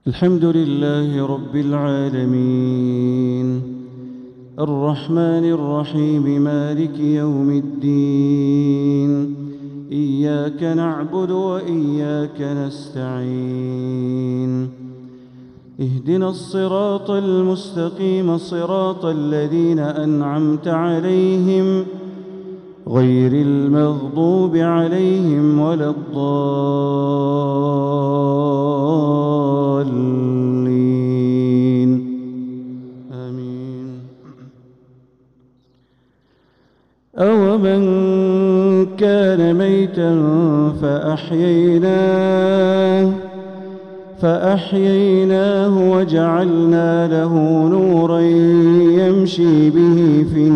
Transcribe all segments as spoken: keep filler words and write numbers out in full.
الحمد لله رب العالمين الرحمن الرحيم مالك يوم الدين إياك نعبد وإياك نستعين اهدنا الصراط المستقيم صراط الذين أنعمت عليهم غير المغضوب عليهم ولا الضالين آمين. أومن كان ميتا فأحييناه فأحييناه وجعلنا له نورا يمشي به في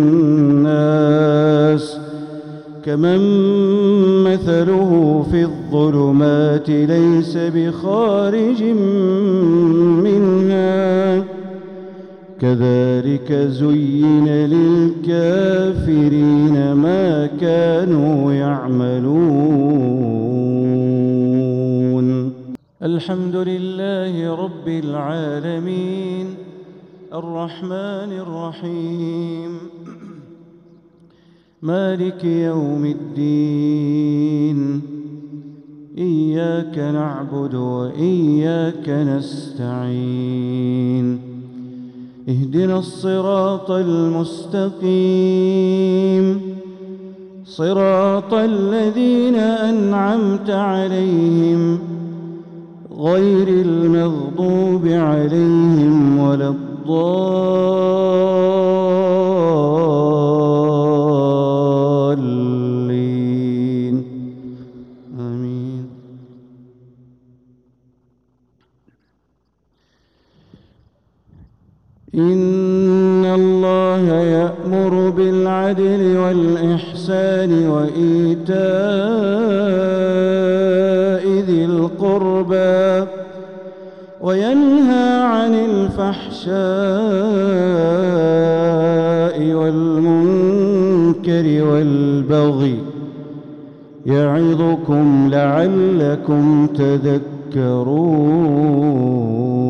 الناس كمن مثله في الظلمات ليس بخارج منها كذلك زين للكافرين ما كانوا يعملون. الحمد لله رب العالمين الرحمن الرحيم مالك يوم الدين إياك نعبد وإياك نستعين اهدنا الصراط المستقيم صراط الذين أنعمت عليهم غير المغضوب عليهم ولا الضالين آمين. إن الله يأمر بالعدل والإحسان وإيتاء ذي القربى وينهى عن الفحشاء والمنكر والبغي يعظكم لعلكم تذكرون.